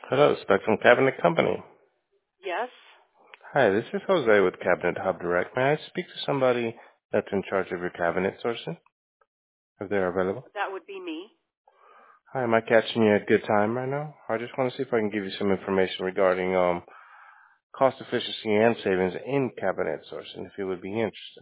Hello, Spectrum Cabinet Company. Yes, Hi, this is Jose with Cabinet Hub Direct. May I speak to somebody that's in charge of your cabinet sourcing, if they're available? that would be me. Hi, am I catching you at a good time right now? I just want to see if I can give you some information regarding cost efficiency and savings in cabinet sourcing, if you would be interested.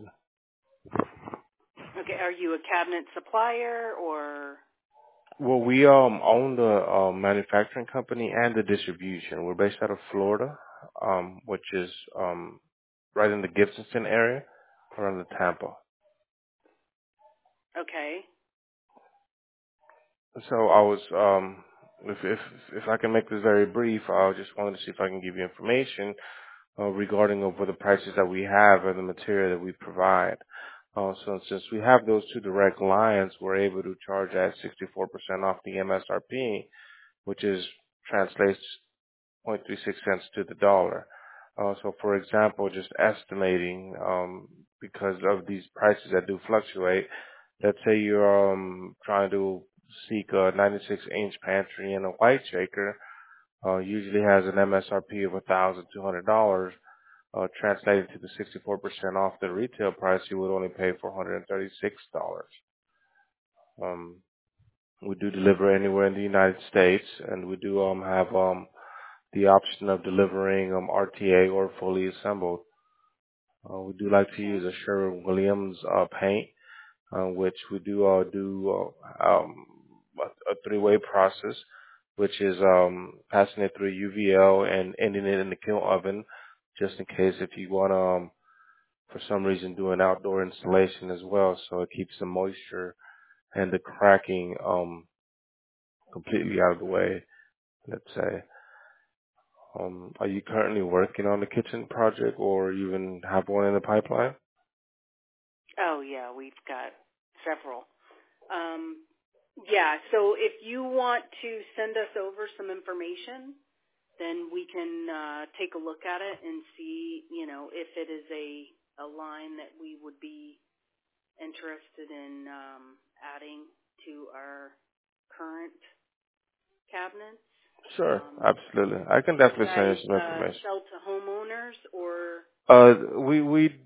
Okay, are you a cabinet supplier or? Well, we own the manufacturing company and the distribution. We're based out of Florida, which is right in the Gibsonton area, around the Tampa. Okay. So I was, if I can make this very brief, I just wanted to see if I can give you information regarding over the prices that we have and the material that we provide. So since we have those two direct lines, we're able to charge at 64% off the MSRP, which is translates 0.36 cents to the dollar. So for example, just estimating, because of these prices that do fluctuate, let's say you're trying to seek a 96-inch pantry and a white shaker, usually has an MSRP of $1,200. Translated to the 64% off the retail price, you would only pay $436. Um, we do deliver anywhere in the United States, and we do have the option of delivering RTA or fully assembled. We do like to Okay. use a Sherwin-Williams paint, which we do a three-way process, which is passing it through UVL and ending it in the kiln oven, just in case if you want to, for some reason, do an outdoor installation as well, so it keeps the moisture and the cracking completely out of the way, let's say. Are you currently working on the kitchen project or even have one in the pipeline? Oh yeah, we've got several. Um, yeah, so if you want to send us over some information, then we can take a look at it and see, if it is a line that we would be interested in adding to our current cabinets. Sure, Um, absolutely. I can Do you definitely send guys you some information. sell to homeowners or? Uh, we we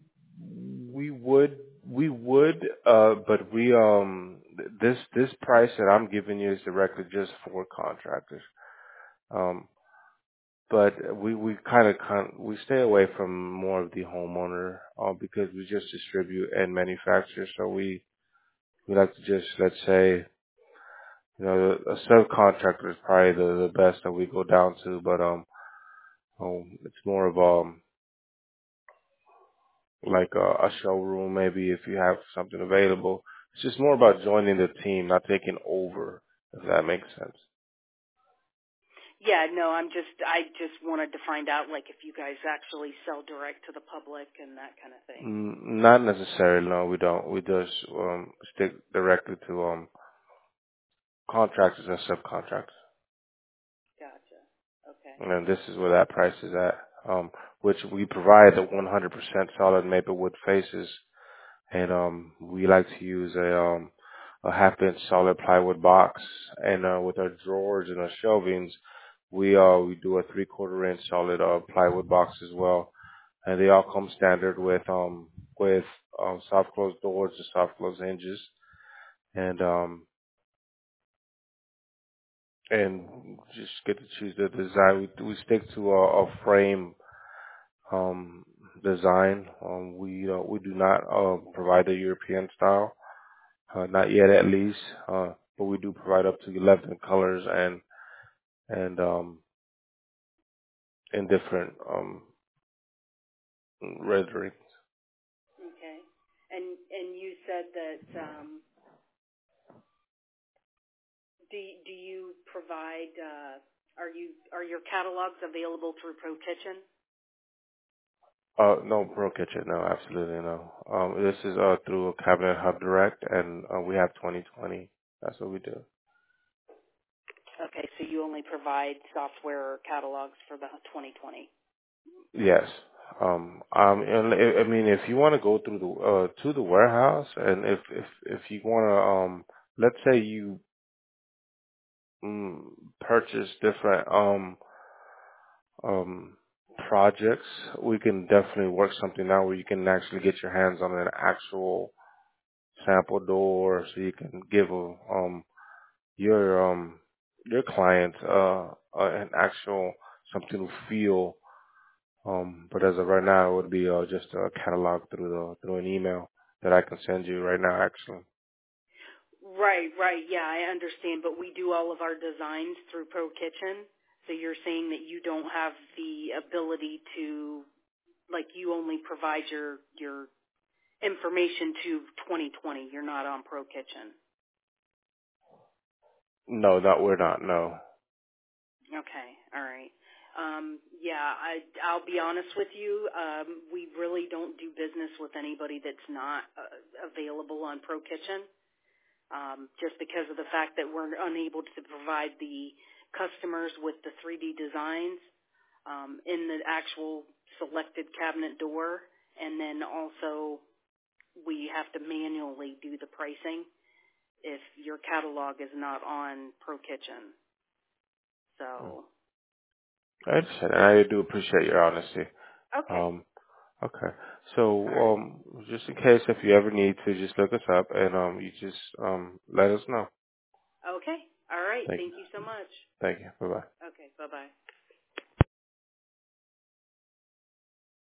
we would, but this price that I'm giving you is directly just for contractors. Um, but we we stay away from more of the homeowner, because we just distribute and manufacture. So we like to just, let's say, a subcontractor is probably the best that we go down to, but it's more of like a showroom, maybe if you have something available. It's just more about joining the team, not taking over, if that makes sense. Yeah, no, I just wanted to find out, like, if you guys actually sell direct to the public and that kind of thing. Not necessarily, no, we don't. We just stick directly to contractors and subcontractors. Gotcha. Okay. And this is where that price is at, which we provide the 100% solid maple wood faces, and we like to use a half-inch solid plywood box, and with our drawers and our shelvings, we do a three-quarter inch solid plywood box as well, and they all come standard with soft close doors and soft close hinges, and and just get to choose the design. We stick to a frame design. We do not provide the European style, not yet at least. But we do provide up to 11 colors and in different renderings. Okay. And you said that do you provide are your catalogs available through Pro Kitchen? No, Pro Kitchen, no, absolutely no. This is through a Cabinet Hub Direct, and we have 2020. That's what we do. Okay, so you only provide software or catalogs for the 2020. Yes. And I mean, if you want to go through the to the warehouse, and if you want to, let's say you purchase different. um, projects, we can definitely work something out where you can actually get your hands on an actual sample door, so you can give your your client an actual something to feel. But as of right now, it would be just a catalog through an email that I can send you right now. Actually, Right, right. Yeah, I understand, but we do all of our designs through Pro Kitchen. So you're saying that you don't have the ability to, like, you only provide your information to 2020. You're not on Pro Kitchen. no, not we're not. No, Okay, all right. Yeah, I'll be honest with you. We really don't do business with anybody that's not available on Pro Kitchen. Just because of the fact that we're unable to provide the customers with the 3D designs in the actual selected cabinet door, and then also we have to manually do the pricing if your catalog is not on Pro Kitchen. So, I understand. I do appreciate your honesty. okay, Um, okay. So, all right, just in case if you ever need to, just look us up and you just let us know. okay, all right. Thank you. Thank you so much. Thank you. Bye bye. Okay, bye-bye.